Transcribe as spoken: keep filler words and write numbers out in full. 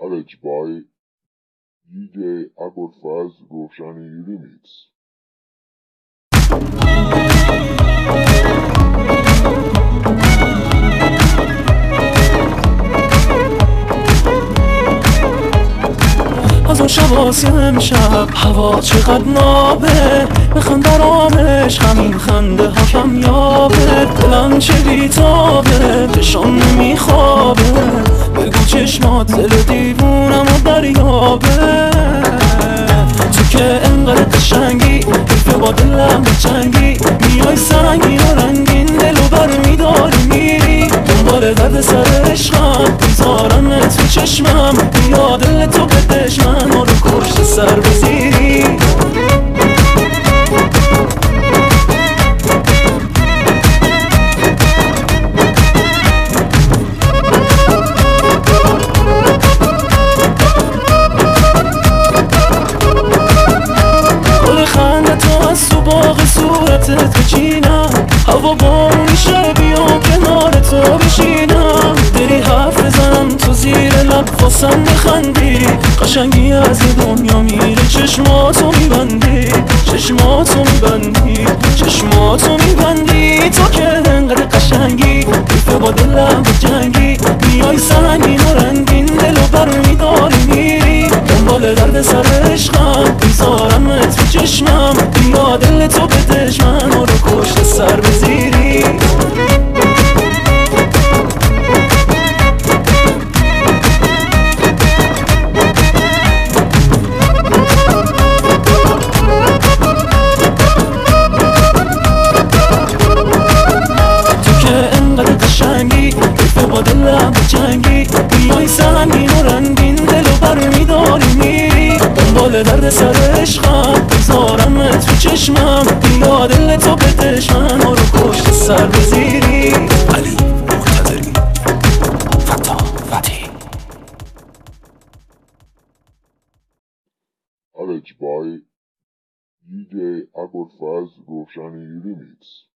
Arranged by D J Abolfaz Roshani Remix. از اون شب واسه امشب هوا چقدر نابه بخند درامش همین خنده ها کمیابه دلم چه بیتابه چشام نمیخوابه بگو چشمات دل دیوونم و دریابه تو که انقدر قشنگی حیفه با دلم بجنگی میای سنگین و رنگین دلو برمیداری میری دنبال درد سر عشقم میذارم تو چشمم بیا دل تو بدش من رو کشت سر بزیری گل خنده تو از تو باغ صورتت بچینم هوا بارونی شه بیام کنار تو بشینم بری حرف بزنم تو زیر لب واسم بخندی قشنگی از این دنیا میره چشماتو میبندی چشماتو میبندی چشماتو میبندی تو که انقدر قشنگی حیفه با دلم بجنگی میای سنگین و رنگین دلو برمیداری میری دنبال درد سر عشقم میذارم تو چشمم بیا دل تو بدش من رو کشت سر بزیری حیفه با دلم بجنگی میای سنگین و رنگین دلو برمیداری میری دنبال درد سر عشقم میذارم تو چشمم بیا دل تو بدش من رو کشت سر بزیری علی مقتدری فتا فتی Arranged by D J Abolfaz Roshani Remix.